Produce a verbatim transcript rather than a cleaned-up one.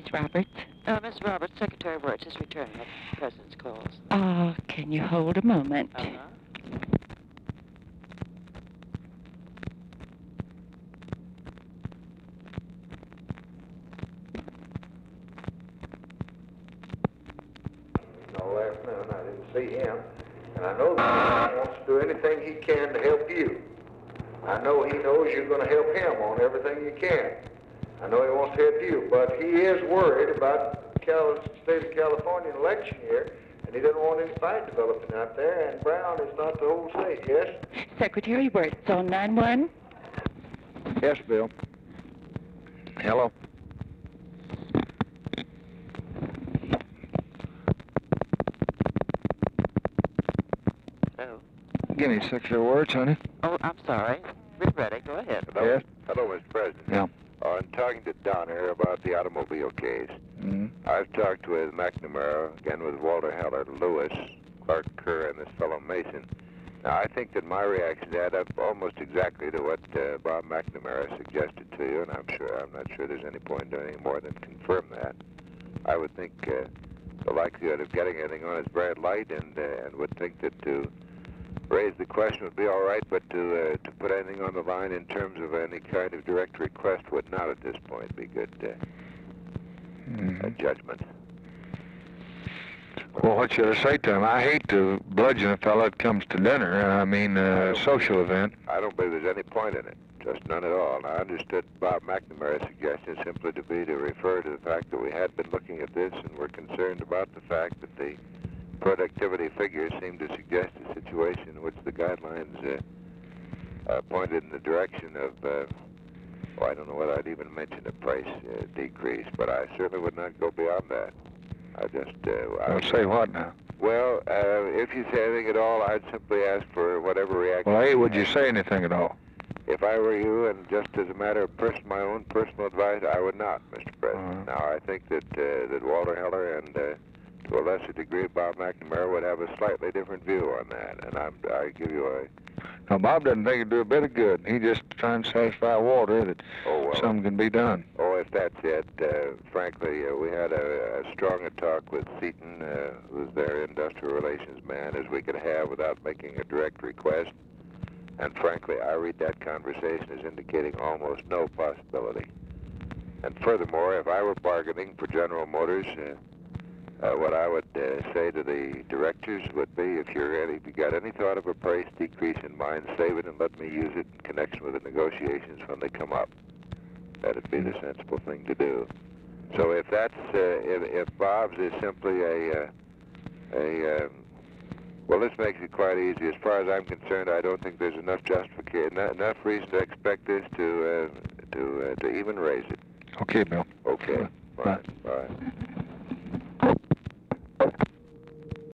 Roberts? Uh, Miss Roberts, Secretary Wirtz is returning the President's calls. Uh, can you hold a moment? Uh-huh. All afternoon, I didn't see him, and I know that he wants to do anything he can to help you. I know he knows you're going to help him on everything you can. I know he wants to help you, but he is worried about the Cal- state of California election year, and he doesn't want any fight developing out there, and Brown is not the whole state, yes? Secretary Wirtz on nine one. Yes, Bill. Hello. Oh. Give me Secretary Wirtz, honey. Oh, I'm sorry. We're ready. Go ahead. Hello? Yes? Hello, Mister President. Yeah. Uh, I'm talking to Don here about the automobile case. Mm-hmm. I've talked with McNamara, again with Walter Heller, Lewis, Clark Kerr, and this fellow Mason. Now, I think that my reactions add up almost exactly to what uh, Bob McNamara suggested to you, and I'm sure I'm not sure there's any point doing anything more than confirm that. I would think uh, the likelihood of getting anything on is very light, and uh, and would think that to raise the question would be all right, but to uh, to put anything on the line in terms of any kind of direct request would not at this point be good uh, Mm-hmm. uh, judgment. Well, what should I say to him? I hate to bludgeon a fellow that comes to dinner. I mean, a social event. I don't believe there's any point in it, just none at all. And I understood Bob McNamara's suggestion simply to be to refer to the fact that we had been looking at this and were concerned about the fact that the productivity figures seem to suggest a situation in which the guidelines uh, uh, pointed in the direction of, uh, well, I don't know whether I'd even mention a price uh, decrease, but I certainly would not go beyond that. I just... Uh, I I'll say what now? Well, uh, if you say anything at all, I'd simply ask for whatever reaction... Well, hey, would you say anything at all? If I were you, and just as a matter of pers- my own personal advice, I would not, Mister President. Uh-huh. Now, I think that uh, that Walter Heller and, uh, to a lesser degree, Bob McNamara would have a slightly different view on that. And I'm, I give you a... Now, Bob doesn't think it'd do a bit of good. He just trying to satisfy Walter that Oh, well, something can be done. Oh, if that's it, uh, frankly, uh, we had a, a strong a talk with Seaton, uh, who's their industrial relations man, as we could have without making a direct request. And frankly, I read that conversation as indicating almost no possibility. And furthermore, if I were bargaining for General Motors, uh, uh, what I would uh, say to the directors would be, if you're any, if you got any thought of a price decrease in mind, save it and let me use it in connection with the negotiations when they come up. That'd be the sensible thing to do. So if that's, uh, if, if Bob's is simply a, uh, a, um, well, this makes it quite easy. As far as I'm concerned, I don't think there's enough justification, enough reason to expect this to, uh, to, uh, to even raise it. Okay, Bill. Okay. Bye. Bye. Bye.